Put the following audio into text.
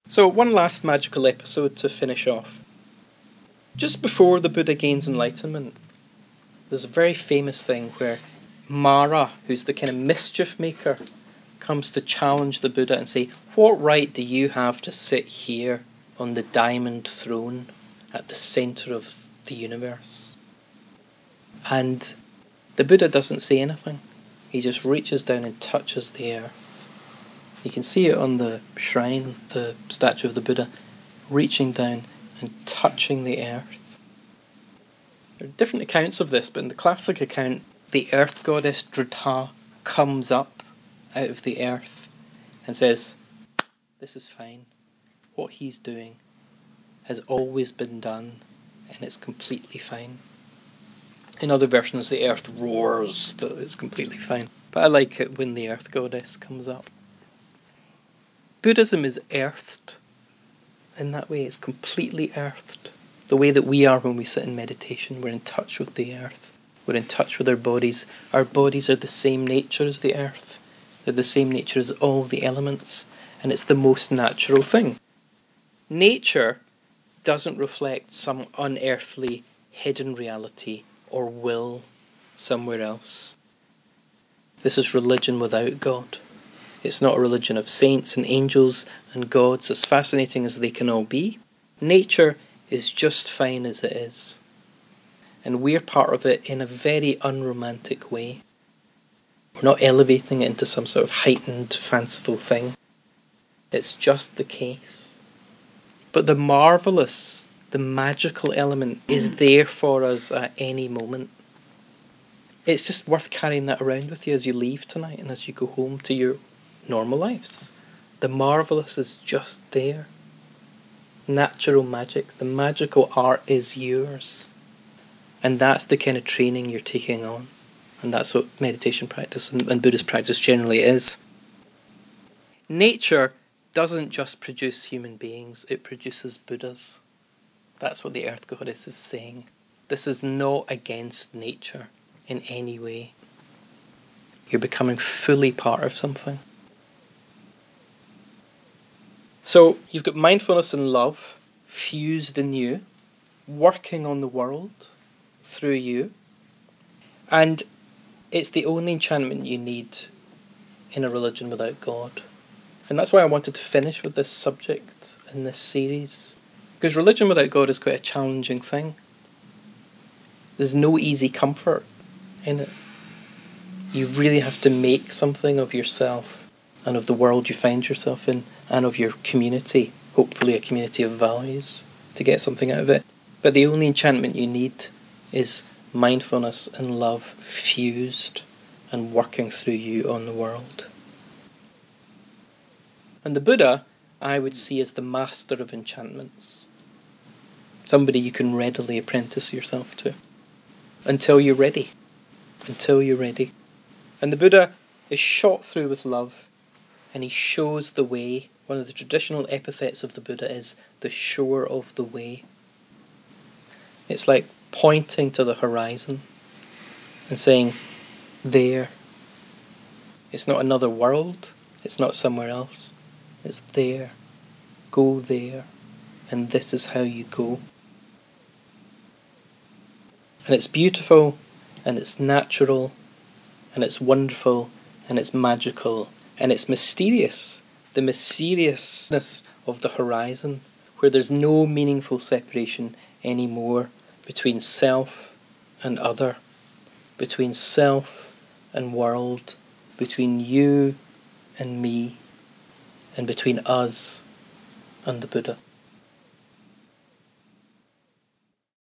So, one last magical episode to finish off. Just before the Buddha gains enlightenment, there's a very famous thing where Mara, who's the kind of mischief maker, comes to challenge the Buddha and say, "What right do you have to sit here on the diamond throne at the centre of the universe?" And the Buddha doesn't say anything. He just reaches down and touches the air. You can see it on the shrine, the statue of the Buddha, reaching down and touching the earth. There are different accounts of this, but in the classic account, the earth goddess Dhrudha comes up out of the earth and says, "This is fine. What he's doing has always been done, and it's completely fine." In other versions, the earth roars that it's completely fine. But I like it when the earth goddess comes up. Buddhism is earthed. In that way, it's completely earthed. The way that we are when we sit in meditation, we're in touch with the earth. We're in touch with our bodies. Our bodies are the same nature as the earth. They're the same nature as all the elements. And it's the most natural thing. Nature doesn't reflect some unearthly hidden reality or will somewhere else. This is religion without God. It's not a religion of saints and angels and gods, as fascinating as they can all be. Nature is just fine as it is. And we're part of it in a very unromantic way. We're not elevating it into some sort of heightened, fanciful thing. It's just the case. But the marvellous, the magical element is there for us at any moment. It's just worth carrying that around with you as you leave tonight and as you go home to your normal lives. The marvellous is just there. Natural magic, the magical art is yours. And that's the kind of training you're taking on. And that's what meditation practice and Buddhist practice generally is. Nature doesn't just produce human beings, it produces Buddhas. That's what the Earth Goddess is saying. This is not against nature in any way. You're becoming fully part of something. So you've got mindfulness and love fused in you, working on the world through you, and it's the only enchantment you need in a religion without God. And that's why I wanted to finish with this subject in this series, because religion without God is quite a challenging thing. There's no easy comfort in it. You really have to make something of yourself and of the world you find yourself in and of your community, hopefully a community of values, to get something out of it. But the only enchantment you need is mindfulness and love fused and working through you on the world. And the Buddha, I would see as the master of enchantments. Somebody you can readily apprentice yourself to. Until you're ready. Until you're ready. And the Buddha is shot through with love, and he shows the way. One of the traditional epithets of the Buddha is the shower of the way. It's like pointing to the horizon and saying, there. It's not another world. It's not somewhere else. It's there. Go there. And this is how you go. And it's beautiful, and it's natural, and it's wonderful, and it's magical, and it's mysterious. The mysteriousness of the horizon, where there's no meaningful separation anymore between self and other, between self and world, between you and me, and between us and the Buddha.